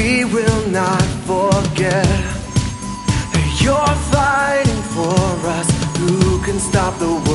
we will not forget. You're fighting for us. Who can stop the world?